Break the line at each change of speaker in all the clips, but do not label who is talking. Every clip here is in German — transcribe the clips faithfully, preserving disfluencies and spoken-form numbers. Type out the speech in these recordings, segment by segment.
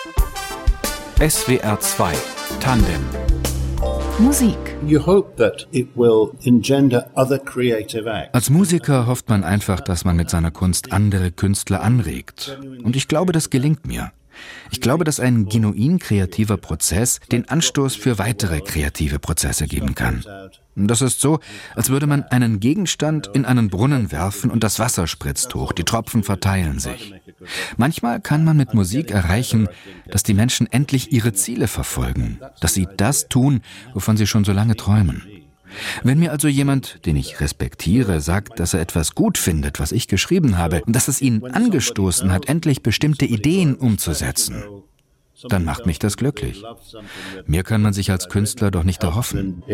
S W R zwei Tandem
Musik.
You hope that it will engender other creative acts.
Als Musiker hofft man einfach, dass man mit seiner Kunst andere Künstler anregt. Und ich glaube, das gelingt mir. Ich glaube, dass ein genuin kreativer Prozess den Anstoß für weitere kreative Prozesse geben kann. Das ist so, als würde man einen Gegenstand in einen Brunnen werfen und das Wasser spritzt hoch, die Tropfen verteilen sich. Manchmal kann man mit Musik erreichen, dass die Menschen endlich ihre Ziele verfolgen, dass sie das tun, wovon sie schon so lange träumen. Wenn mir also jemand, den ich respektiere, sagt, dass er etwas gut findet, was ich geschrieben habe, und dass es ihn angestoßen hat, endlich bestimmte Ideen umzusetzen, dann macht mich das glücklich. Mehr kann man sich als Künstler doch nicht erhoffen.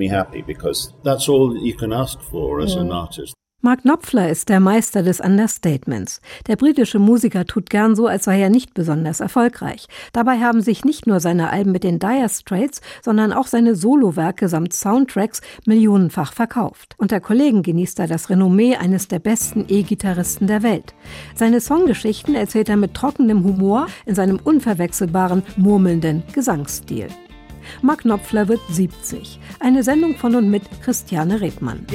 Mark Knopfler ist der Meister des Understatements. Der britische Musiker tut gern so, als sei er nicht besonders erfolgreich. Dabei haben sich nicht nur seine Alben mit den Dire Straits, sondern auch seine Solowerke samt Soundtracks millionenfach verkauft. Unter Kollegen genießt er das Renommee eines der besten E-Gitarristen der Welt. Seine Songgeschichten erzählt er mit trockenem Humor in seinem unverwechselbaren, murmelnden Gesangsstil. Mark Knopfler wird siebzig. Eine Sendung von und mit Christiane Rebmann.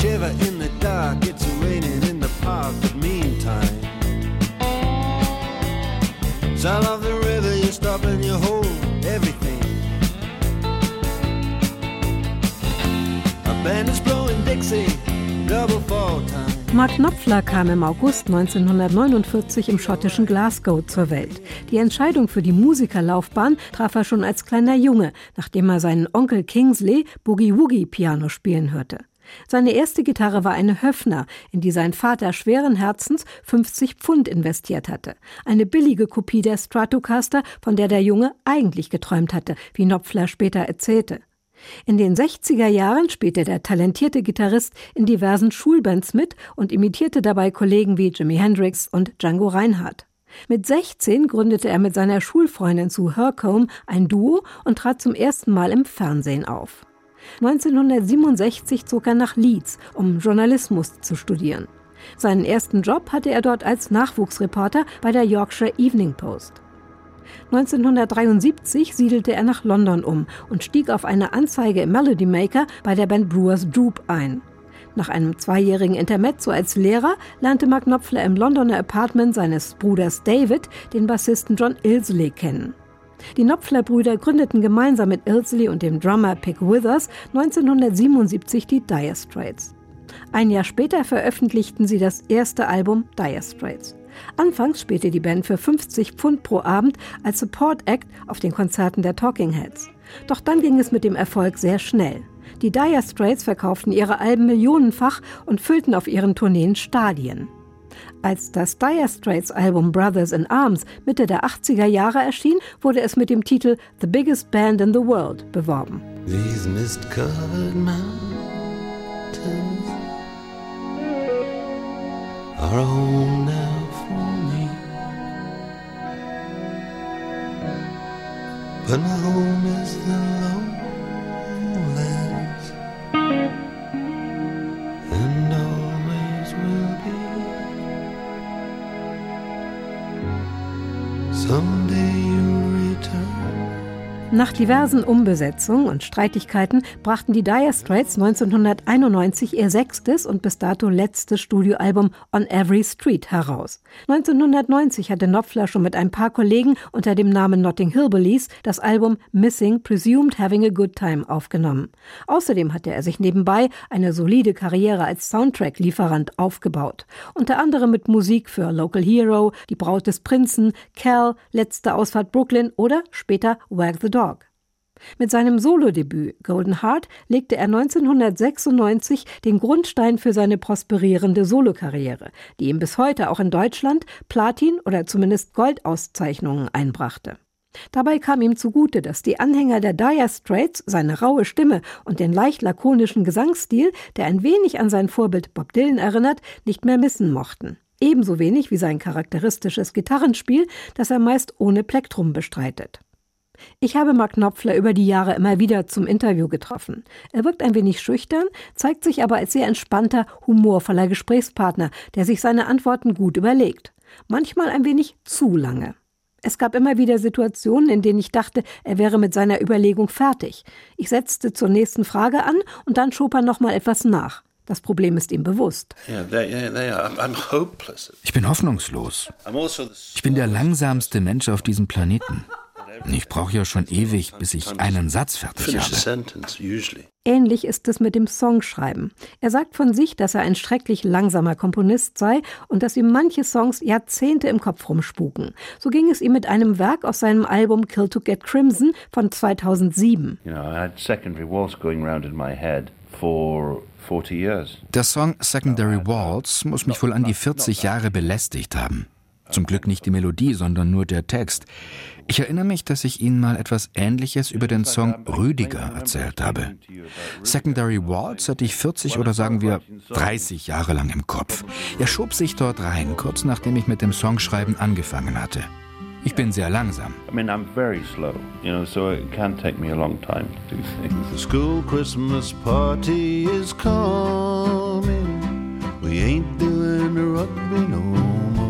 Mark Knopfler kam im August neunzehnhundertneunundvierzig im schottischen Glasgow zur Welt. Die Entscheidung für die Musikerlaufbahn traf er schon als kleiner Junge, nachdem er seinen Onkel Kingsley Boogie-Woogie-Piano spielen hörte. Seine erste Gitarre war eine Höfner, in die sein Vater schweren Herzens fünfzig Pfund investiert hatte. Eine billige Kopie der Stratocaster, von der der Junge eigentlich geträumt hatte, wie Knopfler später erzählte. In den sechziger Jahren spielte der talentierte Gitarrist in diversen Schulbands mit und imitierte dabei Kollegen wie Jimi Hendrix und Django Reinhardt. Mit sechzehn gründete er mit seiner Schulfreundin Sue Hercombe ein Duo und trat zum ersten Mal im Fernsehen auf. neunzehnhundertsiebenundsechzig zog er nach Leeds, um Journalismus zu studieren. Seinen ersten Job hatte er dort als Nachwuchsreporter bei der Yorkshire Evening Post. neunzehnhundertdreiundsiebzig siedelte er nach London um und stieg auf eine Anzeige im Melody Maker bei der Band Brewers Droop ein. Nach einem zweijährigen Intermezzo als Lehrer lernte Mark Knopfler im Londoner Apartment seines Bruders David den Bassisten John Illsley kennen. Die Knopfler-Brüder gründeten gemeinsam mit Illsley und dem Drummer Pick Withers neunzehnhundertsiebenundsiebzig die Dire Straits. Ein Jahr später veröffentlichten sie das erste Album Dire Straits. Anfangs spielte die Band für fünfzig Pfund pro Abend als Support Act auf den Konzerten der Talking Heads. Doch dann ging es mit dem Erfolg sehr schnell. Die Dire Straits verkauften ihre Alben millionenfach und füllten auf ihren Tourneen Stadien. Als das Dire Straits Album Brothers in Arms Mitte der achtziger Jahre erschien, wurde es mit dem Titel The Biggest Band in the World beworben.
These mist-covered mountains are a home now for me, but my home is the lowlands, and always will be. Someday you'll return.
Nach diversen Umbesetzungen und Streitigkeiten brachten die Dire Straits neunzehnhunderteinundneunzig ihr sechstes und bis dato letztes Studioalbum On Every Street heraus. neunzehnhundertneunzig hatte Knopfler schon mit ein paar Kollegen unter dem Namen Notting Hillbillies das Album Missing Presumed Having a Good Time aufgenommen. Außerdem hatte er sich nebenbei eine solide Karriere als Soundtrack-Lieferant aufgebaut. Unter anderem mit Musik für Local Hero, Die Braut des Prinzen, Cal, Letzte Ausfahrt Brooklyn oder später Wag the Dog. Mit seinem Solodebüt Golden Heart legte er neunzehnhundertsechsundneunzig den Grundstein für seine prosperierende Solokarriere, die ihm bis heute auch in Deutschland Platin- oder zumindest Goldauszeichnungen einbrachte. Dabei kam ihm zugute, dass die Anhänger der Dire Straits seine raue Stimme und den leicht lakonischen Gesangsstil, der ein wenig an sein Vorbild Bob Dylan erinnert, nicht mehr missen mochten. Ebenso wenig wie sein charakteristisches Gitarrenspiel, das er meist ohne Plektrum bestreitet. Ich habe Mark Knopfler über die Jahre immer wieder zum Interview getroffen. Er wirkt ein wenig schüchtern, zeigt sich aber als sehr entspannter, humorvoller Gesprächspartner, der sich seine Antworten gut überlegt. Manchmal ein wenig zu lange. Es gab immer wieder Situationen, in denen ich dachte, er wäre mit seiner Überlegung fertig. Ich setzte zur nächsten Frage an und dann schob er noch mal etwas nach. Das Problem ist ihm bewusst.
Ich bin hoffnungslos. Ich bin der langsamste Mensch auf diesem Planeten. Ich brauche ja schon ewig, bis ich einen Satz fertig habe.
Ähnlich ist es mit dem Songschreiben. Er sagt von sich, dass er ein schrecklich langsamer Komponist sei und dass ihm manche Songs Jahrzehnte im Kopf rumspuken. So ging es ihm mit einem Werk aus seinem Album Kill to Get Crimson von zweitausendsieben.
You know, I had secondary walls going round in my head for forty years.
Der Song Secondary Waltz muss mich wohl an die vierzig Jahre belästigt haben. Zum Glück nicht die Melodie, sondern nur der Text. Ich erinnere mich, dass ich Ihnen mal etwas Ähnliches über den Song Rüdiger erzählt habe. Secondary Waltz hatte ich vierzig oder sagen wir dreißig Jahre lang im Kopf. Er schob sich dort rein, kurz nachdem ich mit dem Songschreiben angefangen hatte. Ich bin sehr langsam.
I mean, I'm very slow, you know, so it can take me a long time to do things.
The school Christmas party is coming. We ain't doing the rugby no more.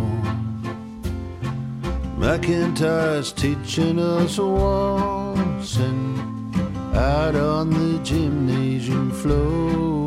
McIntyre's teaching us waltzing out on the gymnasium floor,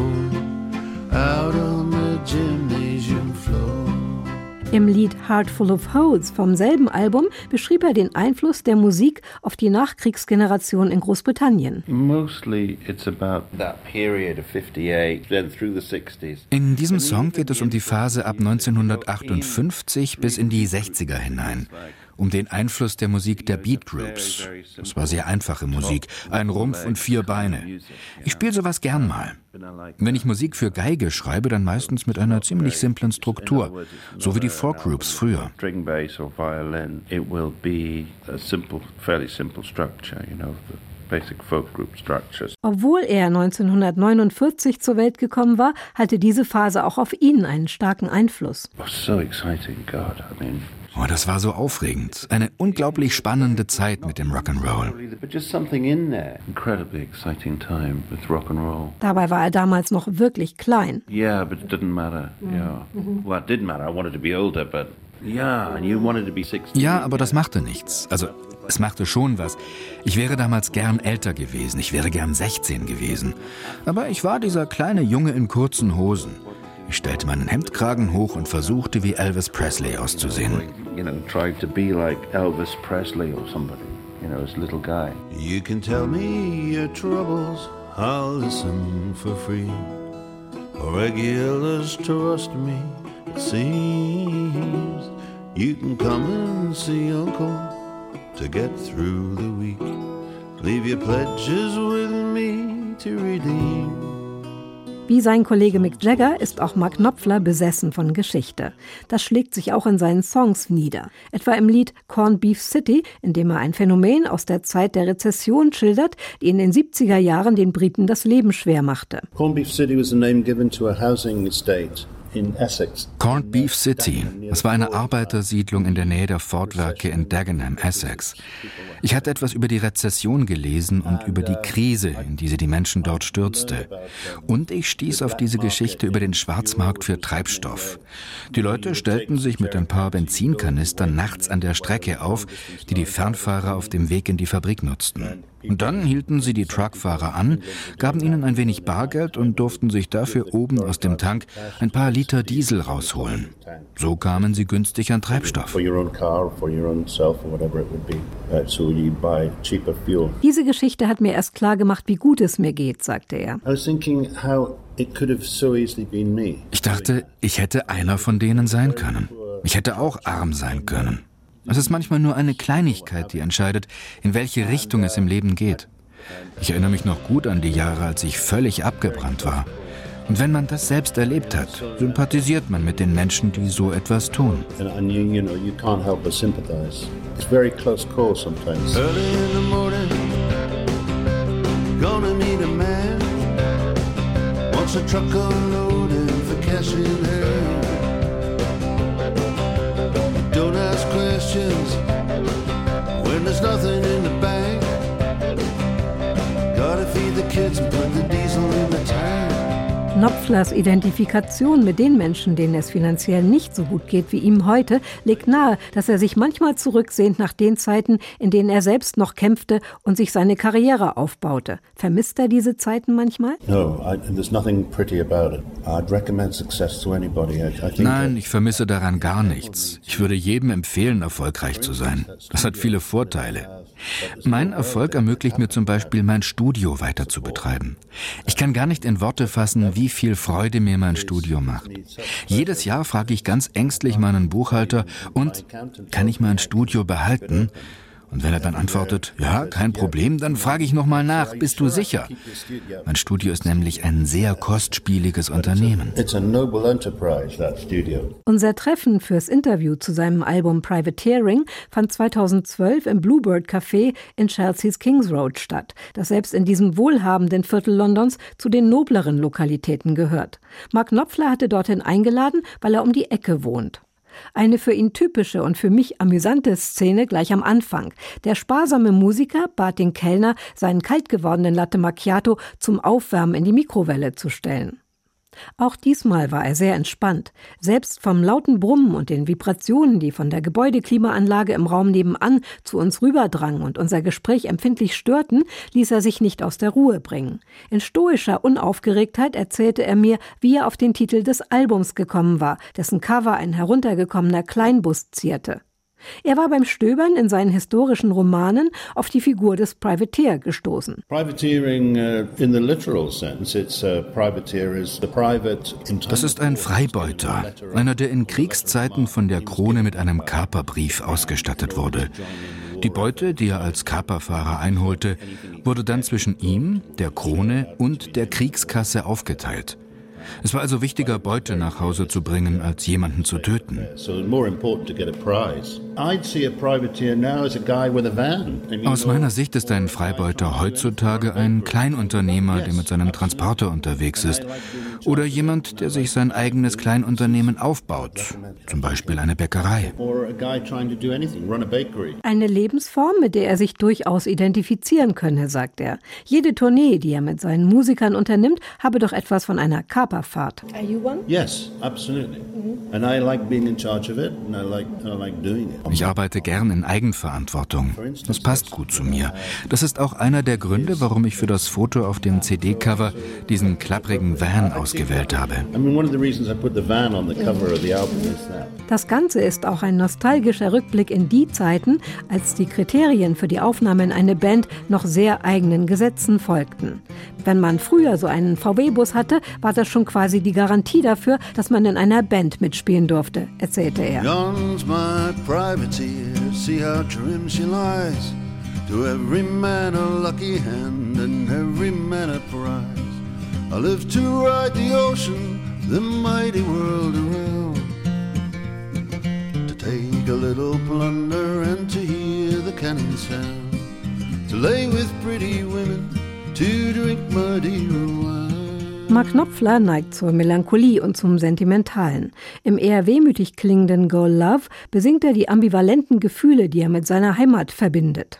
out on the gymnasium floor.
Im Lied Heart Full of Holes vom selben Album beschrieb er den Einfluss der Musik auf die Nachkriegsgeneration in Großbritannien.
Mostly it's about that period of fifty-eight, then through the sixties.
In diesem Song geht es um die Phase ab neunzehnhundertachtundfünfzig bis in die sechziger hinein. Um den Einfluss der Musik der Beat Groups. Das war sehr einfache Musik, ein Rumpf und vier Beine. Ich spiele sowas gern mal. Wenn ich Musik für Geige schreibe, dann meistens mit einer ziemlich simplen Struktur, so wie die Folk Groups früher.
String bass or violin, it will be a simple, fairly simple structure, you know, the basic folk group structures.
Obwohl er neunzehnhundertneunundvierzig zur Welt gekommen war, hatte diese Phase auch auf ihn einen starken Einfluss.
It was so exciting, God, I mean.
Oh, das war so aufregend. Eine unglaublich spannende Zeit mit dem Rock'n'Roll.
But just something in there. Incredibly exciting time with rock'n'roll.
Dabei war er damals noch wirklich klein.
Yeah, but it didn't matter. Yeah. Well, it did matter. I wanted to be older, but yeah, and you wanted to be sixteen.
Ja, aber das machte nichts. Also, es machte schon was. Ich wäre damals gern älter gewesen. Ich wäre gern sechzehn gewesen. Aber ich war dieser kleine Junge in kurzen Hosen. Ich stellte meinen Hemdkragen hoch und versuchte, wie Elvis Presley auszusehen.
You know, tried to be like Elvis Presley or somebody, you know, as a little guy.
You can tell me your troubles, I'll listen for free. For regulars trust me, it seems. You can come and see Uncle to get through the week. Leave your pledges with me to redeem.
Wie sein Kollege Mick Jagger ist auch Mark Knopfler besessen von Geschichte. Das schlägt sich auch in seinen Songs nieder. Etwa im Lied Corned Beef City, in dem er ein Phänomen aus der Zeit der Rezession schildert, die in den siebziger Jahren den Briten das Leben schwer machte.
Corned Beef City was the name given to a housing estate in Essex.
Corned Beef City, das war eine Arbeitersiedlung in der Nähe der Fordwerke in Dagenham, Essex. Ich hatte etwas über die Rezession gelesen und über die Krise, in die sie die Menschen dort stürzte. Und ich stieß auf diese Geschichte über den Schwarzmarkt für Treibstoff. Die Leute stellten sich mit ein paar Benzinkanistern nachts an der Strecke auf, die die Fernfahrer auf dem Weg in die Fabrik nutzten. Und dann hielten sie die Truckfahrer an, gaben ihnen ein wenig Bargeld und durften sich dafür oben aus dem Tank ein paar Liter Diesel rausholen. So kamen sie günstig an Treibstoff.
Diese Geschichte hat mir erst klar gemacht, wie gut es mir geht, sagte er.
Ich dachte, ich hätte einer von denen sein können. Ich hätte auch arm sein können. Es ist manchmal nur eine Kleinigkeit, die entscheidet, in welche Richtung es im Leben geht. Ich erinnere mich noch gut an die Jahre, als ich völlig abgebrannt war. Und wenn man das selbst erlebt hat, sympathisiert man mit den Menschen, die so etwas tun.
And you, you know, you can't help but sympathize. It's a very close call sometimes.
Early in the morning, gonna meet a man. Wants a truck unloaded for cash in hand. Don't ask questions when there's nothing in the bank. Gotta feed the kids and put the diesel in the tank.
Knopflers Identifikation mit den Menschen, denen es finanziell nicht so gut geht wie ihm heute, legt nahe, dass er sich manchmal zurücksehnt nach den Zeiten, in denen er selbst noch kämpfte und sich seine Karriere aufbaute. Vermisst er diese Zeiten manchmal?
Nein, ich vermisse daran gar nichts. Ich würde jedem empfehlen, erfolgreich zu sein. Das hat viele Vorteile. Mein Erfolg ermöglicht mir zum Beispiel, mein Studio weiter zu betreiben. Ich kann gar nicht in Worte fassen, wie viel Freude mir mein Studio macht. Jedes Jahr frage ich ganz ängstlich meinen Buchhalter, und kann ich mein Studio behalten? Und wenn er dann antwortet, ja, kein Problem, dann frage ich nochmal nach, bist du sicher? Mein Studio ist nämlich ein sehr kostspieliges Unternehmen.
Unser Treffen fürs Interview zu seinem Album Privateering fand zweitausendzwölf im Bluebird Café in Chelseas Kings Road statt, das selbst in diesem wohlhabenden Viertel Londons zu den nobleren Lokalitäten gehört. Mark Knopfler hatte dorthin eingeladen, weil er um die Ecke wohnt. Eine für ihn typische und für mich amüsante Szene gleich am Anfang. Der sparsame Musiker bat den Kellner, seinen kalt gewordenen Latte Macchiato zum Aufwärmen in die Mikrowelle zu stellen. Auch diesmal war er sehr entspannt. Selbst vom lauten Brummen und den Vibrationen, die von der Gebäudeklimaanlage im Raum nebenan zu uns rüberdrangen und unser Gespräch empfindlich störten, ließ er sich nicht aus der Ruhe bringen. In stoischer Unaufgeregtheit erzählte er mir, wie er auf den Titel des Albums gekommen war, dessen Cover ein heruntergekommener Kleinbus zierte. Er war beim Stöbern in seinen historischen Romanen auf die Figur des Privateer gestoßen.
Das ist ein Freibeuter, einer, der in Kriegszeiten von der Krone mit einem Kaperbrief ausgestattet wurde. Die Beute, die er als Kaperfahrer einholte, wurde dann zwischen ihm, der Krone und der Kriegskasse aufgeteilt. Es war also wichtiger, Beute nach Hause zu bringen, als jemanden zu töten. Aus meiner Sicht ist ein Freibeuter heutzutage ein Kleinunternehmer, der mit seinem Transporter unterwegs ist. Oder jemand, der sich sein eigenes Kleinunternehmen aufbaut, zum Beispiel eine Bäckerei.
Eine Lebensform, mit der er sich durchaus identifizieren könne, sagt er. Jede Tournee, die er mit seinen Musikern unternimmt, habe doch etwas von einer Kaperfahrt.
Are you one? Yes, absolutely. And I like being in charge of it, and I like, I like doing it.
Ich arbeite gern in Eigenverantwortung. Das passt gut zu mir. Das ist auch einer der Gründe, warum ich für das Foto auf dem C D-Cover diesen klapprigen Van ausgewählt habe.
Das Ganze ist auch ein nostalgischer Rückblick in die Zeiten, als die Kriterien für die Aufnahme in eine Band noch sehr eigenen Gesetzen folgten. Wenn man früher so einen V W-Bus hatte, war das schon quasi die Garantie dafür, dass man in einer Band mitspielen durfte, erzählte er.
Yon's my privateer, see how trim she lies. To every man a lucky hand and every man a prize. I live to ride the ocean, the mighty world around. To take a little plunder and to hear the cannon sound. To lay with pretty women, to drink Madeira wine.
Mark Knopfler neigt zur Melancholie und zum Sentimentalen. Im eher wehmütig klingenden Go Love besingt er die ambivalenten Gefühle, die er mit seiner Heimat verbindet.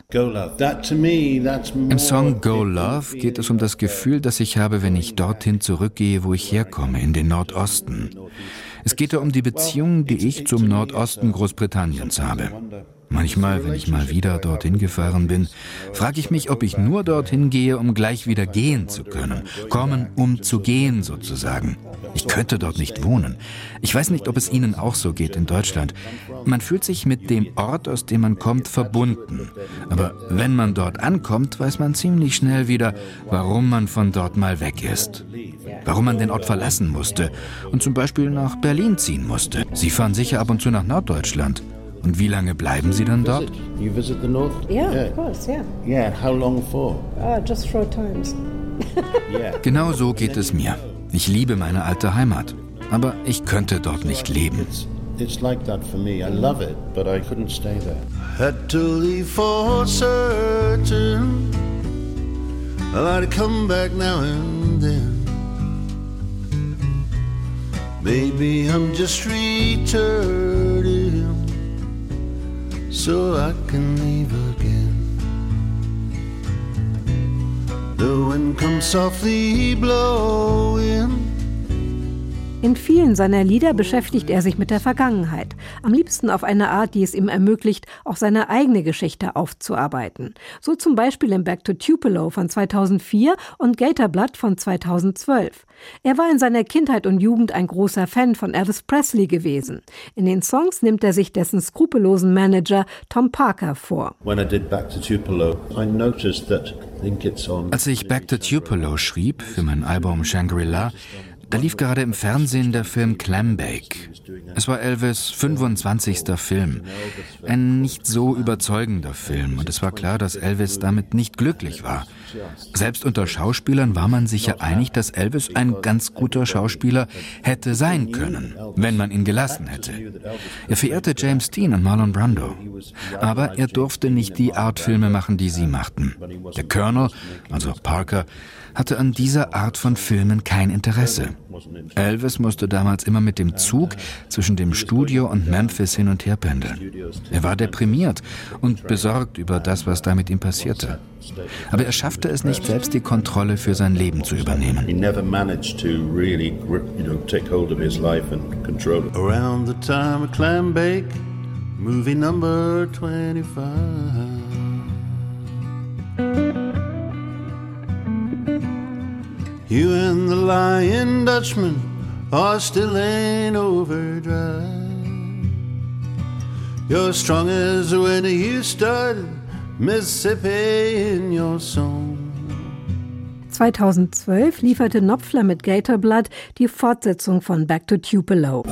Im Song Go Love geht es um das Gefühl, das ich habe, wenn ich dorthin zurückgehe, wo ich herkomme, in den Nordosten. Es geht da um die Beziehung, die ich zum Nordosten Großbritanniens habe. Manchmal, wenn ich mal wieder dorthin gefahren bin, frage ich mich, ob ich nur dorthin gehe, um gleich wieder gehen zu können. Kommen, um zu gehen, sozusagen. Ich könnte dort nicht wohnen. Ich weiß nicht, ob es Ihnen auch so geht in Deutschland. Man fühlt sich mit dem Ort, aus dem man kommt, verbunden. Aber wenn man dort ankommt, weiß man ziemlich schnell wieder, warum man von dort mal weg ist. Warum man den Ort verlassen musste und zum Beispiel nach Berlin ziehen musste. Sie fahren sicher ab und zu nach Norddeutschland. Und wie lange bleiben Sie dann dort?
You visit the north?
Yeah, yeah. Of course, yeah.
Yeah, how long for?
Uh, just short times.
Yeah.
Genau so geht es mir. Ich liebe meine alte Heimat, aber ich könnte dort nicht leben.
It's, it's like that for me. I love it, but I couldn't stay there.
Had to leave for certain. I like to come back now and then. Maybe I'm just returning, so I can leave again. The wind comes softly blowing
In vielen seiner Lieder beschäftigt er sich mit der Vergangenheit, am liebsten auf eine Art, die es ihm ermöglicht, auch seine eigene Geschichte aufzuarbeiten. So zum Beispiel in Back to Tupelo von zweitausendvier und Gator Blood von zweitausendzwölf. Er war in seiner Kindheit und Jugend ein großer Fan von Elvis Presley gewesen. In den Songs nimmt er sich dessen skrupellosen Manager Tom Parker vor.
Als ich Back to Tupelo schrieb für mein Album Shangri-La, da lief gerade im Fernsehen der Film Clambake. Es war Elvis' fünfundzwanzigster Film. Ein nicht so überzeugender Film. Und es war klar, dass Elvis damit nicht glücklich war. Selbst unter Schauspielern war man sich ja einig, dass Elvis ein ganz guter Schauspieler hätte sein können, wenn man ihn gelassen hätte. Er verehrte James Dean und Marlon Brando. Aber er durfte nicht die Artfilme machen, die sie machten. Der Colonel, also Parker, hatte an dieser Art von Filmen kein Interesse. Elvis musste damals immer mit dem Zug zwischen dem Studio und Memphis hin und her pendeln. Er war deprimiert und besorgt über das, was da mit ihm passierte. Aber er schaffte es nicht, selbst die Kontrolle für sein Leben zu übernehmen.
Around the time of Clambake, movie number twenty-five. You and the Lion Dutchman are still in overdrive. You're strong as when you started, Mississippi in your song.
zweitausendzwölf lieferte Knopfler mit Gator Blood die Fortsetzung von Back to Tupelo.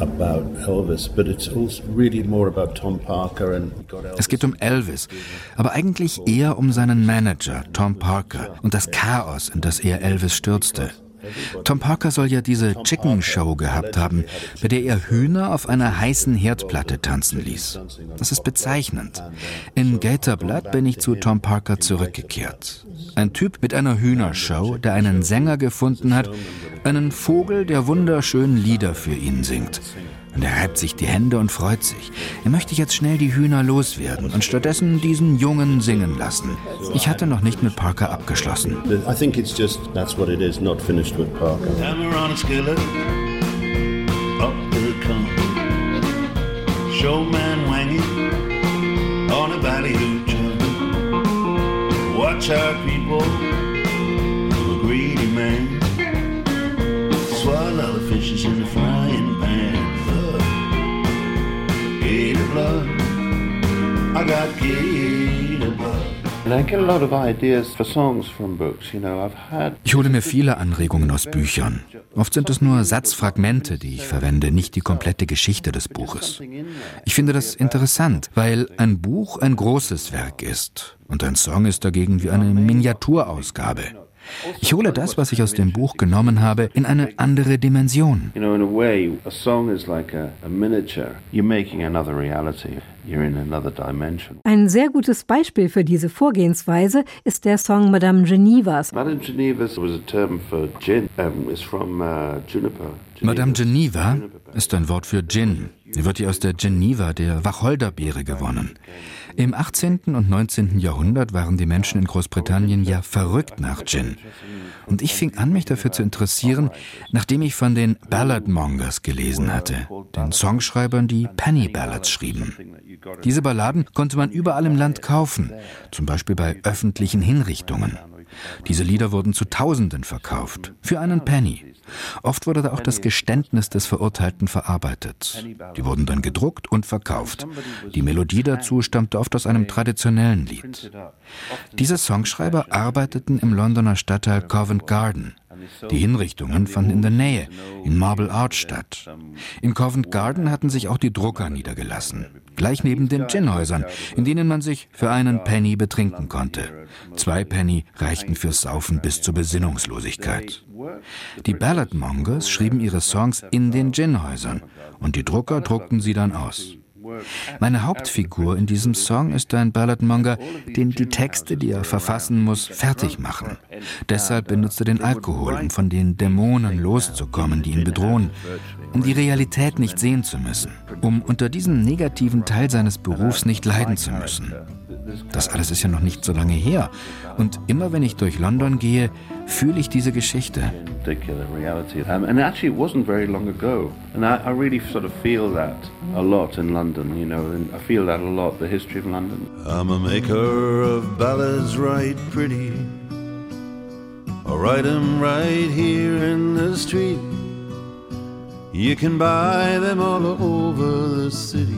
Es geht um Elvis, aber eigentlich eher um seinen Manager, Tom Parker, und das Chaos, in das er Elvis stürzte. Tom Parker soll ja diese Chicken Show gehabt haben, bei der er Hühner auf einer heißen Herdplatte tanzen ließ. Das ist bezeichnend. In Gator Blood bin ich zu Tom Parker zurückgekehrt. Ein Typ mit einer Hühnershow, der einen Sänger gefunden hat, einen Vogel, der wunderschön Lieder für ihn singt. Und er reibt sich die Hände und freut sich. Er möchte jetzt schnell die Hühner loswerden und stattdessen diesen Jungen singen lassen. Ich hatte noch nicht mit Parker abgeschlossen.
I think it's just that's what it is, not finished with Parker.
Hammer on a skillet, up it comes. Showman wanging on a ballyhoo chum. Watch out, people, a greedy man. Swallow the fishes in the frying pan. Gator blood, I got gator blood.
And I get a lot of ideas for songs from books, you know, I've had...
Ich hole mir viele Anregungen aus Büchern. Oft sind es nur Satzfragmente, die ich verwende, nicht die komplette Geschichte des Buches. Ich finde das interessant, weil ein Buch ein großes Werk ist und ein Song ist dagegen wie eine Miniaturausgabe. Ich hole das, was ich aus dem Buch genommen habe, in eine andere Dimension.
You know, in a way, a song is like a, a miniature. You're making another reality. You're in another dimension.
Ein sehr gutes Beispiel für diese Vorgehensweise ist der Song Madame Genevas.
Madame Geneva was a term for gin. Um, it's from uh, juniper.
Madame Geneva ist ein Wort für Gin. Sie wird hier aus der Geneva, der Wacholderbeere, gewonnen. Im achtzehnten und neunzehnten Jahrhundert waren die Menschen in Großbritannien ja verrückt nach Gin. Und ich fing an, mich dafür zu interessieren, nachdem ich von den Balladmongers gelesen hatte, den Songschreibern, die Penny Ballads schrieben. Diese Balladen konnte man überall im Land kaufen, zum Beispiel bei öffentlichen Hinrichtungen. Diese Lieder wurden zu Tausenden verkauft, für einen Penny. Oft wurde da auch das Geständnis des Verurteilten verarbeitet. Die wurden dann gedruckt und verkauft. Die Melodie dazu stammte oft aus einem traditionellen Lied. Diese Songschreiber arbeiteten im Londoner Stadtteil Covent Garden. Die Hinrichtungen fanden in der Nähe, in Marble Arch statt. In Covent Garden hatten sich auch die Drucker niedergelassen, gleich neben den Ginhäusern, in denen man sich für einen Penny betrinken konnte. Zwei Penny reichten fürs Saufen bis zur Besinnungslosigkeit. Die Balladmongers schrieben ihre Songs in den Ginhäusern und die Drucker druckten sie dann aus. Meine Hauptfigur in diesem Song ist ein Balladmonger, den die Texte, die er verfassen muss, fertig machen. Deshalb benutzt er den Alkohol, um von den Dämonen loszukommen, die ihn bedrohen, um die Realität nicht sehen zu müssen, um unter diesem negativen Teil seines Berufs nicht leiden zu müssen. Das alles ist ja noch nicht so lange her. Und immer wenn ich durch London gehe, fühle ich diese Geschichte.
And actually it wasn't very long ago. And I, I really sort of feel that a lot in London, you know, and I feel that a lot, the history of London.
I'm a maker of ballads right pretty. I write 'em right here in the street. You can buy them all over the city.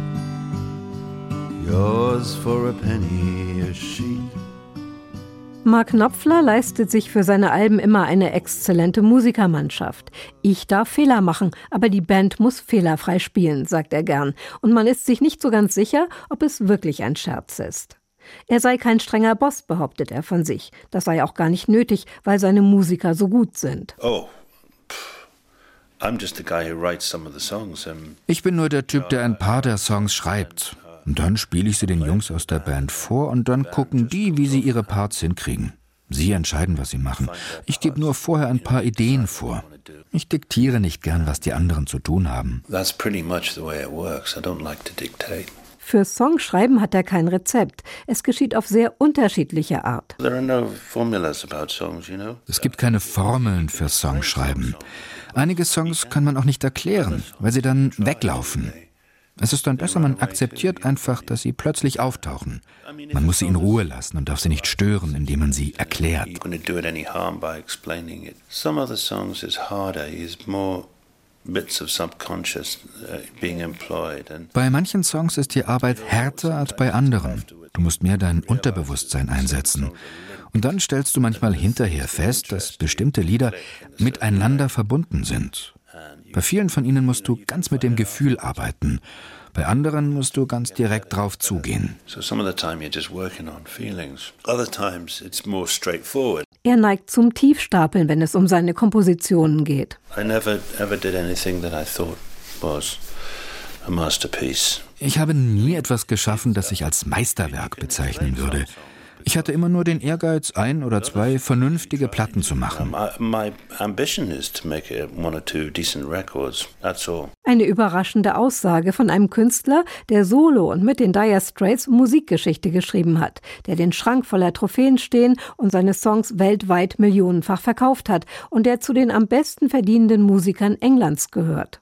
Yours for a penny a sheet.
Mark Knopfler leistet sich für seine Alben immer eine exzellente Musikermannschaft. Ich darf Fehler machen, aber die Band muss fehlerfrei spielen, sagt er gern. Und man ist sich nicht so ganz sicher, ob es wirklich ein Scherz ist. Er sei kein strenger Boss, behauptet er von sich. Das sei auch gar nicht nötig, weil seine Musiker so gut sind.
Oh. I'm just the guy who writes some of the songs.
Ich bin nur der Typ, der ein paar der Songs schreibt. Und dann spiele ich sie den Jungs aus der Band vor und dann gucken die, wie sie ihre Parts hinkriegen. Sie entscheiden, was sie machen. Ich gebe nur vorher ein paar Ideen vor. Ich diktiere nicht gern, was die anderen zu tun haben.
That's pretty much the way it works. I don't like to dictate.
Für Songschreiben hat er kein Rezept. Es geschieht auf sehr unterschiedliche Art.
There are no formulas about songs, you know.
Es gibt keine Formeln für Songschreiben. Einige Songs kann man auch nicht erklären, weil sie dann weglaufen. Es ist dann besser, man akzeptiert einfach, dass sie plötzlich auftauchen. Man muss sie in Ruhe lassen und darf sie nicht stören, indem man sie erklärt. Bei manchen Songs ist die Arbeit härter als bei anderen. Du musst mehr dein Unterbewusstsein einsetzen. Und dann stellst du manchmal hinterher fest, dass bestimmte Lieder miteinander verbunden sind. Bei vielen von ihnen musst du ganz mit dem Gefühl arbeiten. Bei anderen musst du ganz direkt drauf zugehen.
Er neigt zum Tiefstapeln, wenn es um seine Kompositionen geht.
Ich habe nie etwas geschaffen, das ich als Meisterwerk bezeichnen würde. Ich hatte immer nur den Ehrgeiz, ein oder zwei vernünftige Platten zu machen.
Eine überraschende Aussage von einem Künstler, der solo und mit den Dire Straits Musikgeschichte geschrieben hat, der den Schrank voller Trophäen stehen und seine Songs weltweit millionenfach verkauft hat und der zu den am besten verdienenden Musikern Englands gehört.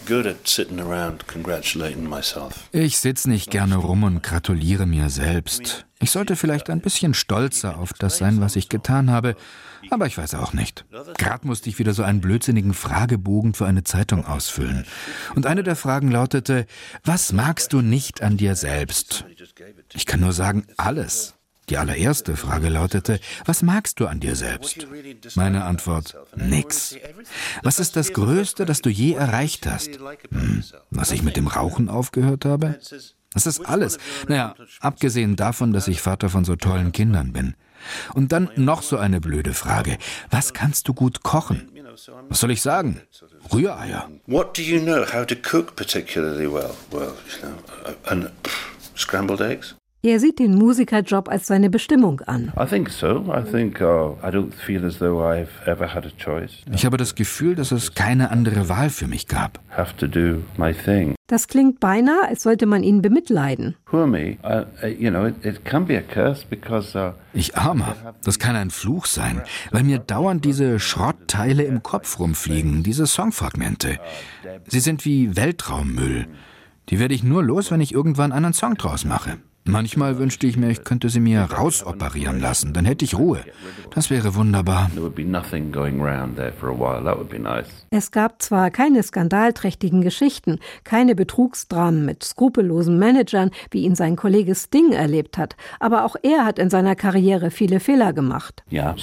Ich sitze nicht gerne rum und gratuliere mir selbst. Ich sollte vielleicht ein bisschen stolzer auf das sein, was ich getan habe, aber ich weiß auch nicht. Gerade musste ich wieder so einen blödsinnigen Fragebogen für eine Zeitung ausfüllen. Und eine der Fragen lautete, was magst du nicht an dir selbst? Ich kann nur sagen, alles. Die allererste Frage lautete, was magst du an dir selbst? Meine Antwort, nix. Was ist das Größte, das du je erreicht hast? Hm, was ich mit dem Rauchen aufgehört habe? Das ist alles. Naja, abgesehen davon, dass ich Vater von so tollen Kindern bin. Und dann noch so eine blöde Frage. Was kannst du gut kochen? Was soll ich sagen? Rühreier.
What do you know how to cook particularly well? Well, you know, and pff, scrambled eggs.
Er sieht den Musikerjob als seine Bestimmung an.
I think so. I think uh, I don't feel as though I've ever had a choice.
Ich habe das Gefühl, dass es keine andere Wahl für mich gab.
Have to do my thing.
Das klingt beinahe, als sollte man ihn bemitleiden.
Poor me. Uh, you know, it, it can be a curse because uh,
ich Armer, das kann ein Fluch sein, weil mir dauernd diese Schrottteile im Kopf rumfliegen, diese Songfragmente. Sie sind wie Weltraummüll. Die werde ich nur los, wenn ich irgendwann einen Song draus mache. Manchmal wünschte ich mir, ich könnte sie mir rausoperieren lassen, dann hätte ich Ruhe. Das wäre wunderbar.
Es gab zwar keine skandalträchtigen Geschichten, keine Betrugsdramen mit skrupellosen Managern, wie ihn sein Kollege Sting erlebt hat, aber auch er hat in seiner Karriere viele Fehler gemacht.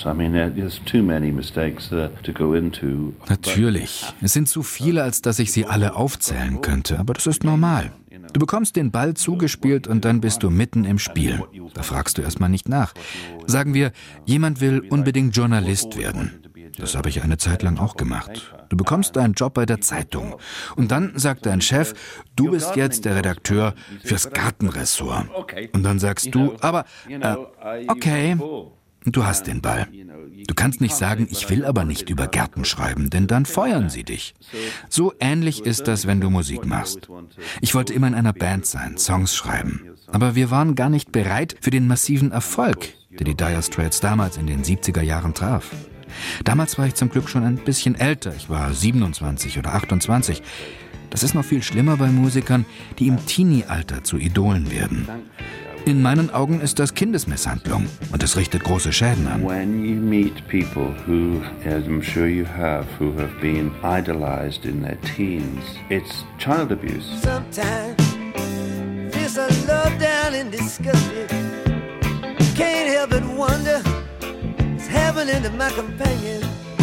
Natürlich. Es sind zu viele, als dass ich sie alle aufzählen könnte, aber das ist normal. Du bekommst den Ball zugespielt und dann bist du mitten im Spiel. Da fragst du erstmal nicht nach. Sagen wir, jemand will unbedingt Journalist werden. Das habe ich eine Zeit lang auch gemacht. Du bekommst einen Job bei der Zeitung. Und dann sagt dein Chef, du bist jetzt der Redakteur fürs Gartenressort. Und dann sagst du, aber, äh, okay. und du hast den Ball. Du kannst nicht sagen, ich will aber nicht über Gärten schreiben, denn dann feuern sie dich. So ähnlich ist das, wenn du Musik machst. Ich wollte immer in einer Band sein, Songs schreiben. Aber wir waren gar nicht bereit für den massiven Erfolg, der die Dire Straits damals in den siebziger Jahren traf. Damals war ich zum Glück schon ein bisschen älter. Ich war siebenundzwanzig oder achtundzwanzig. Das ist noch viel schlimmer bei Musikern, die im Teenie-Alter zu Idolen werden. In meinen Augen ist das Kindesmisshandlung und es richtet große Schäden an.
When you meet people who, as I'm sure you have, who have been idolized in their teens, it's child abuse.
Sometimes feel so low down and disgusted. Can't help but wonder what's happening to my companion.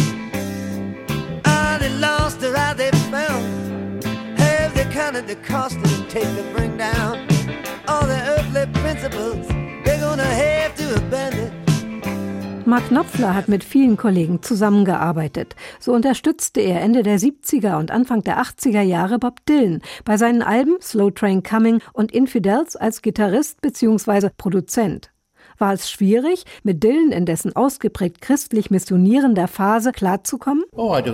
Are they lost or are they found? Have they counted the cost it would take to bring down all the earthly principles they're gonna have to abandon?
Mark Knopfler hat mit vielen Kollegen zusammengearbeitet. So unterstützte er Ende der siebziger und Anfang der achtziger Jahre Bob Dylan bei seinen Alben Slow Train Coming und Infidels als Gitarrist bzw. Produzent. War es schwierig, mit Dylan in dessen ausgeprägt christlich missionierender Phase klarzukommen?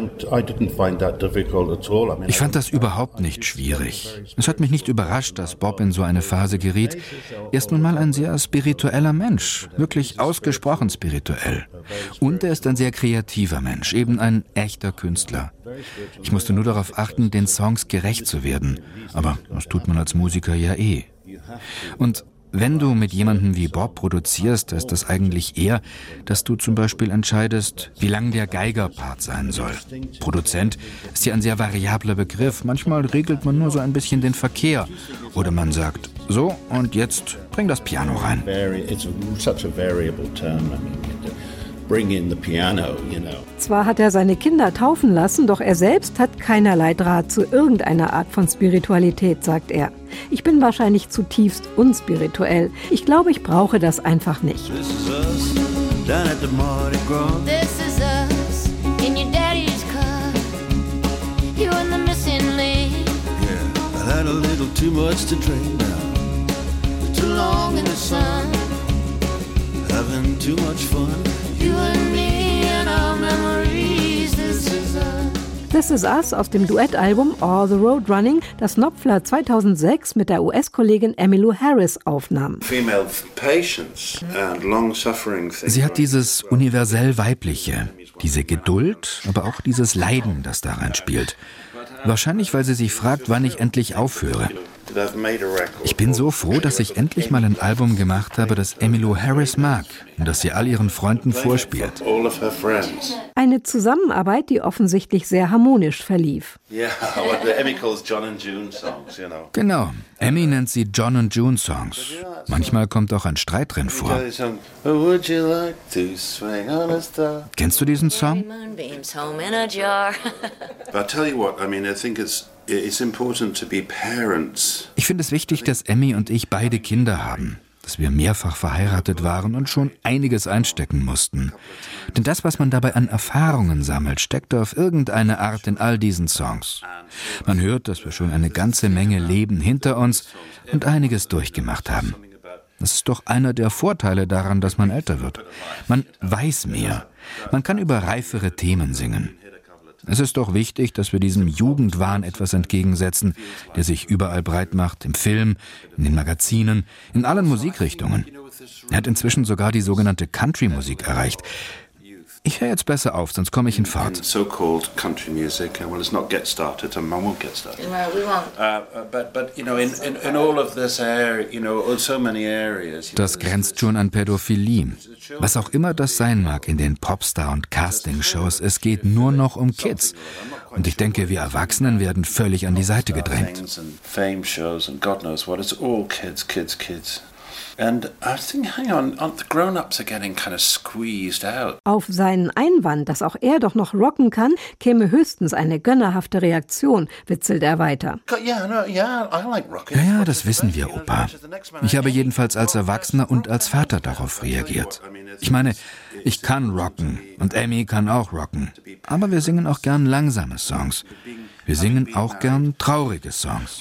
Ich fand das überhaupt nicht schwierig. Es hat mich nicht überrascht, dass Bob in so eine Phase geriet. Er ist nun mal ein sehr spiritueller Mensch, wirklich ausgesprochen spirituell. Und er ist ein sehr kreativer Mensch, eben ein echter Künstler. Ich musste nur darauf achten, den Songs gerecht zu werden. Aber das tut man als Musiker ja eh. Und wenn du mit jemandem wie Bob produzierst, ist das eigentlich eher, dass du zum Beispiel entscheidest, wie lang der Geigerpart sein soll. Produzent ist ja ein sehr variabler Begriff. Manchmal regelt man nur so ein bisschen den Verkehr. Oder man sagt, so, und jetzt bring das Piano rein.
Zwar hat er seine Kinder taufen lassen, doch er selbst hat keinerlei Draht zu irgendeiner Art von Spiritualität, sagt er. Ich bin wahrscheinlich zutiefst unspirituell. Ich glaube, ich brauche das einfach nicht.
This is us down at the Mardi Gras. This is us in your daddy's car. You and the missing link. Yeah, I had a little too much to drink now. Too long in the sun. Having too much fun. You and me and our memories. This is us.
This Is Us aus dem Duettalbum All the Road Running, das Knopfler zweitausendsechs mit der U S-Kollegin Emmylou Harris aufnahm.
Sie hat dieses universell Weibliche, diese Geduld, aber auch dieses Leiden, das darin spielt. Wahrscheinlich, weil sie sich fragt, wann ich endlich aufhöre. Ich bin so froh, dass ich endlich mal ein Album gemacht habe, das Emmylou Harris mag und das sie all ihren Freunden vorspielt.
Eine Zusammenarbeit, die offensichtlich sehr harmonisch verlief.
Genau, Emmy nennt sie John und June Songs. Manchmal kommt auch ein Streit drin vor. Kennst du diesen Song? Ich finde es wichtig, dass Emmy und ich beide Kinder haben, dass wir mehrfach verheiratet waren und schon einiges einstecken mussten. Denn das, was man dabei an Erfahrungen sammelt, steckt auf irgendeine Art in all diesen Songs. Man hört, dass wir schon eine ganze Menge Leben hinter uns und einiges durchgemacht haben. Das ist doch einer der Vorteile daran, dass man älter wird. Man weiß mehr. Man kann über reifere Themen singen. Es ist doch wichtig, dass wir diesem Jugendwahn etwas entgegensetzen, der sich überall breit macht, im Film, in den Magazinen, in allen Musikrichtungen. Er hat inzwischen sogar die sogenannte Country-Musik erreicht. Ich höre jetzt besser auf, sonst komme ich in Fahrt. Das grenzt schon an Pädophilie. Was auch immer das sein mag in den Popstar- und Castingshows, es geht nur noch um Kids. Und ich denke, wir Erwachsenen werden völlig an die Seite gedrängt.
Auf seinen Einwand, dass auch er doch noch rocken kann, käme höchstens eine gönnerhafte Reaktion, witzelt er weiter.
Ja, ja, das wissen wir, Opa. Ich habe jedenfalls als Erwachsener und als Vater darauf reagiert. Ich meine, ich kann rocken und Emmy kann auch rocken. Aber wir singen auch gern langsame Songs. Wir singen auch gern traurige Songs.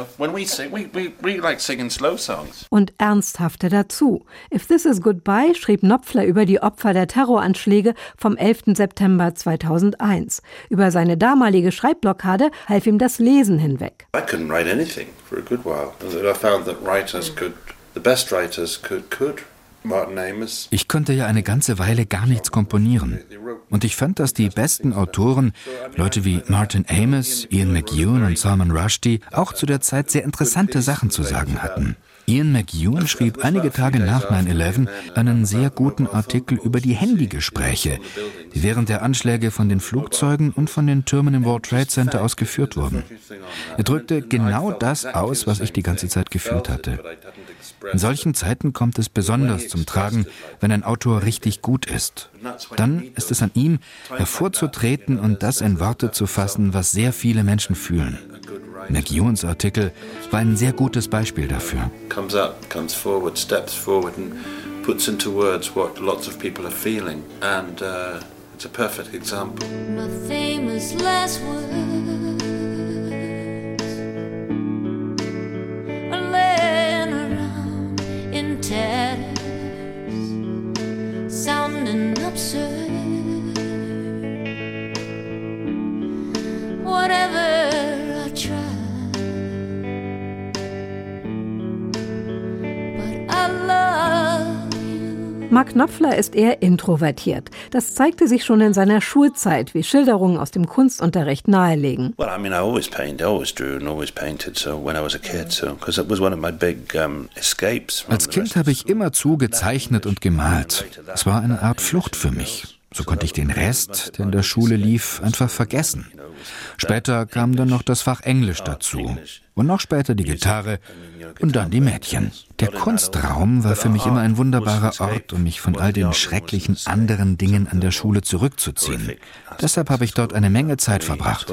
Und ernsthafte dazu. If This Is Goodbye schrieb Knopfler über die Opfer der Terroranschläge vom elften September zweitausendeins. Über seine damalige Schreibblockade half ihm das Lesen hinweg.
I couldn't write anything for a good while. I found that writers could, the best writers could, could.
Ich konnte ja eine ganze Weile gar nichts komponieren. Und ich fand, dass die besten Autoren, Leute wie Martin Amis, Ian McEwan und Salman Rushdie, auch zu der Zeit sehr interessante Sachen zu sagen hatten. Ian McEwan schrieb einige Tage nach neun elf einen sehr guten Artikel über die Handygespräche, die während der Anschläge von den Flugzeugen und von den Türmen im World Trade Center aus geführt wurden. Er drückte genau das aus, was ich die ganze Zeit gefühlt hatte. In solchen Zeiten kommt es besonders zum Tragen, wenn ein Autor richtig gut ist. Dann ist es an ihm, hervorzutreten und das in Worte zu fassen, was sehr viele Menschen fühlen. McEwans Artikel war ein sehr gutes Beispiel dafür.
Comes up, comes forward, steps forward and puts into words what lots of people are feeling, and uh, it's a perfect example.
My famous last words are laying around in tatters, sounding absurd. Whatever I try.
Mark Knopfler ist eher introvertiert. Das zeigte sich schon in seiner Schulzeit, wie Schilderungen aus dem Kunstunterricht nahelegen.
Well, I mean, I always painted, I always drew and always painted. So when I was a kid, so because it was one of my big um, escapes.
Als Kind habe ich immerzu gezeichnet und gemalt. Es war eine Art Flucht für mich. So konnte ich den Rest, der in der Schule lief, einfach vergessen. Später kam dann noch das Fach Englisch dazu. Und noch später die Gitarre und dann die Mädchen. Der Kunstraum war für mich immer ein wunderbarer Ort, um mich von all den schrecklichen anderen Dingen an der Schule zurückzuziehen. Deshalb habe ich dort eine Menge Zeit verbracht.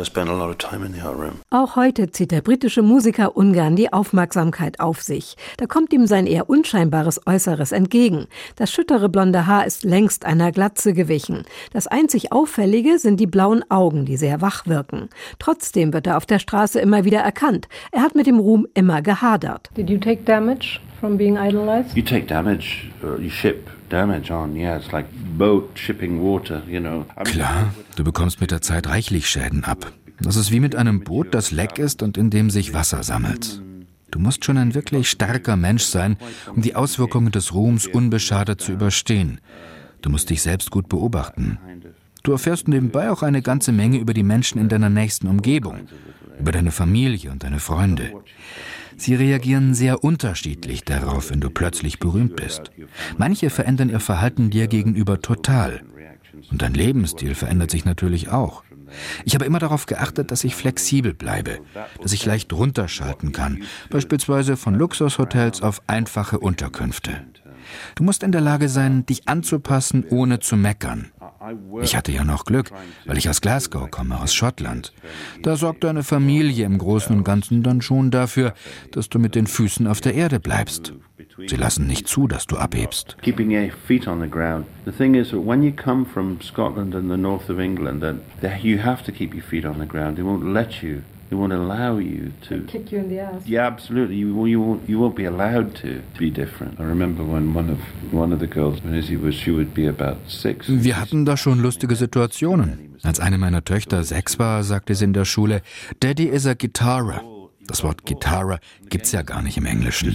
Auch heute zieht der britische Musiker ungern die Aufmerksamkeit auf sich. Da kommt ihm sein eher unscheinbares Äußeres entgegen. Das schüttere blonde Haar ist längst einer Glatze gewichen. Das einzig Auffällige sind die blauen Augen, die sehr wach wirken. Trotzdem wird er auf der Straße immer wieder erkannt. Er hat mit dem Ruhm immer gehadert.
Did you take damage from being idolized?
You take damage, uh, you ship damage on. Yeah, it's like boat shipping water, you know.
Klar, du bekommst mit der Zeit reichlich Schäden ab. Das ist wie mit einem Boot, das leck ist und in dem sich Wasser sammelt. Du musst schon ein wirklich starker Mensch sein, um die Auswirkungen des Ruhms unbeschadet zu überstehen. Du musst dich selbst gut beobachten. Du erfährst nebenbei auch eine ganze Menge über die Menschen in deiner nächsten Umgebung, über deine Familie und deine Freunde. Sie reagieren sehr unterschiedlich darauf, wenn du plötzlich berühmt bist. Manche verändern ihr Verhalten dir gegenüber total. Und dein Lebensstil verändert sich natürlich auch. Ich habe immer darauf geachtet, dass ich flexibel bleibe, dass ich leicht runterschalten kann, beispielsweise von Luxushotels auf einfache Unterkünfte. Du musst in der Lage sein, dich anzupassen, ohne zu meckern. Ich hatte ja noch Glück, weil ich aus Glasgow komme, aus Schottland. Da sorgt deine Familie im Großen und Ganzen dann schon dafür, dass du mit den Füßen auf der Erde bleibst. Sie lassen nicht zu, dass du abhebst.
Keeping your feet on the ground. The thing is that when you come from Scotland and the north of England, then you have to keep your feet on the ground. They won't let you. They won't allow you to
kick you in the ass.
Yeah, absolutely. You you won't you won't be allowed to be different. I remember when one of one of the girls, when Izzy was, she would be about six.
Wir hatten da schon lustige Situationen. Als eine meiner Töchter sechs war, sagte sie in der Schule, "Daddy is a guitarra." Das Wort Gitarre gibt's ja gar nicht im Englischen.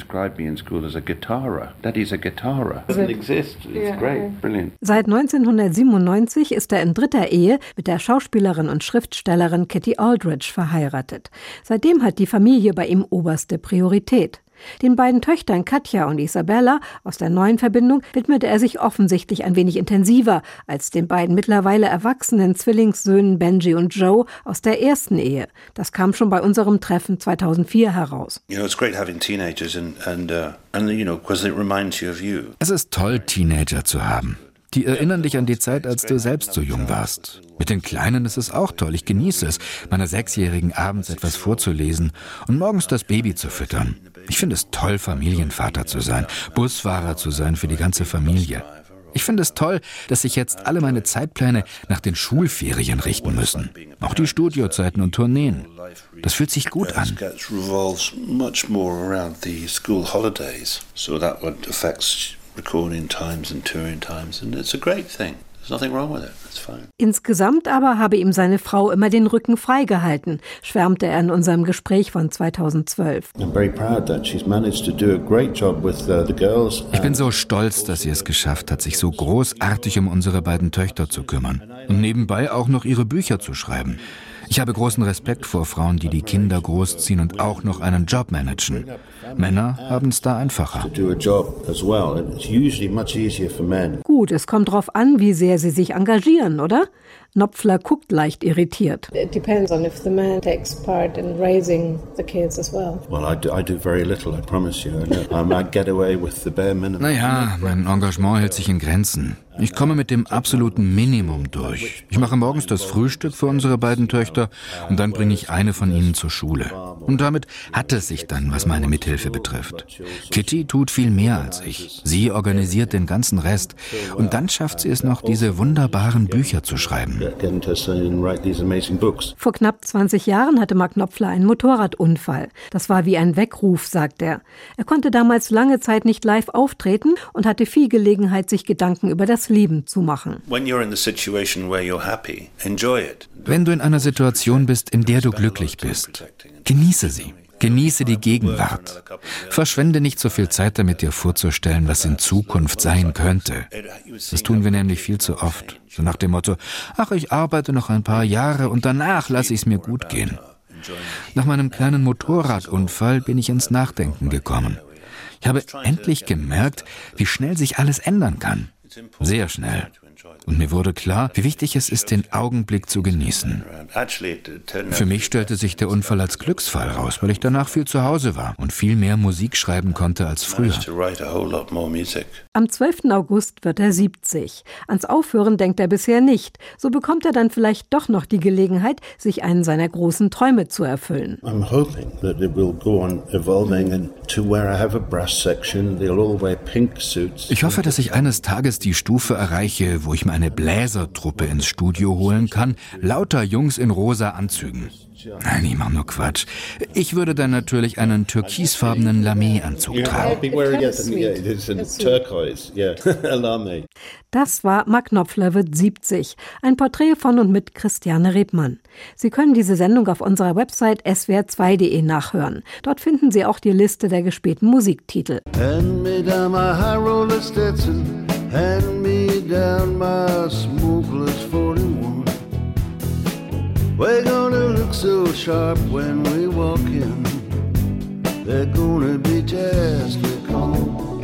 Seit neunzehnhundertsiebenundneunzig ist er in dritter Ehe mit der Schauspielerin und Schriftstellerin Kitty Aldridge verheiratet. Seitdem hat die Familie bei ihm oberste Priorität. Den beiden Töchtern Katja und Isabella aus der neuen Verbindung widmete er sich offensichtlich ein wenig intensiver als den beiden mittlerweile erwachsenen Zwillingssöhnen Benji und Joe aus der ersten Ehe. Das kam schon bei unserem Treffen zweitausendvier heraus.
Es ist toll, Teenager zu haben. Die erinnern dich an die Zeit, als du selbst so jung warst. Mit den Kleinen ist es auch toll. Ich genieße es, meiner Sechsjährigen abends etwas vorzulesen und morgens das Baby zu füttern. Ich finde es toll, Familienvater zu sein, Busfahrer zu sein für die ganze Familie. Ich finde es toll, dass sich jetzt alle meine Zeitpläne nach den Schulferien richten müssen. Auch die Studiozeiten und Tourneen. Das fühlt sich gut an.
Insgesamt aber habe ihm seine Frau immer den Rücken freigehalten, schwärmte er in unserem Gespräch von zweitausendzwölf.
Ich bin so stolz, dass sie es geschafft hat, sich so großartig um unsere beiden Töchter zu kümmern und nebenbei auch noch ihre Bücher zu schreiben. Ich habe großen Respekt vor Frauen, die die Kinder großziehen und auch noch einen Job managen. Männer haben es da einfacher.
Gut, es kommt drauf an, wie sehr sie sich engagieren, oder? Knopfler guckt leicht irritiert.
It depends on if the man takes part in raising the kids as well.
Well, I do, I do very little, I promise you. I get away with the bare minimum.
Naja, mein Engagement hält sich in Grenzen. Ich komme mit dem absoluten Minimum durch. Ich mache morgens das Frühstück für unsere beiden Töchter und dann bringe ich eine von ihnen zur Schule. Und damit hat es sich dann, was meine Mithilfe betrifft. Kitty tut viel mehr als ich. Sie organisiert den ganzen Rest. Und dann schafft sie es noch, diese wunderbaren Bücher zu schreiben.
Vor knapp zwanzig Jahren hatte Mark Knopfler einen Motorradunfall. Das war wie ein Weckruf, sagt er. Er konnte damals lange Zeit nicht live auftreten und hatte viel Gelegenheit, sich Gedanken über das Leben zu machen.
Wenn du in einer Situation bist, in der du glücklich bist, genieße sie. Genieße die Gegenwart. Verschwende nicht so viel Zeit damit, dir vorzustellen, was in Zukunft sein könnte. Das tun wir nämlich viel zu oft. So nach dem Motto, ach, ich arbeite noch ein paar Jahre und danach lasse ich es mir gut gehen. Nach meinem kleinen Motorradunfall bin ich ins Nachdenken gekommen. Ich habe endlich gemerkt, wie schnell sich alles ändern kann. Sehr schnell. Und mir wurde klar, wie wichtig es ist, den Augenblick zu genießen. Für mich stellte sich der Unfall als Glücksfall raus, weil ich danach viel zu Hause war und viel mehr Musik schreiben konnte als früher.
Am zwölften August wird er siebzig. Ans Aufhören denkt er bisher nicht. So bekommt er dann vielleicht doch noch die Gelegenheit, sich einen seiner großen Träume zu erfüllen.
Ich hoffe, dass ich eines Tages die Stufe erreiche, wo ich mir eine Bläsertruppe ins Studio holen kann, lauter Jungs in rosa Anzügen. Nein, ich mach nur Quatsch. Ich würde dann natürlich einen türkisfarbenen Lamé-Anzug tragen.
Das war Mark Knopfler wird siebzig. Ein Porträt von und mit Christiane Rebmann. Sie können diese Sendung auf unserer Website s w r zwei punkt d e nachhören. Dort finden Sie auch die Liste der gespielten Musiktitel.
Hand me down my high roller Stetson, hand me down my smokeless forty-one. We're gonna look so sharp when we walk in. They're gonna be just a call.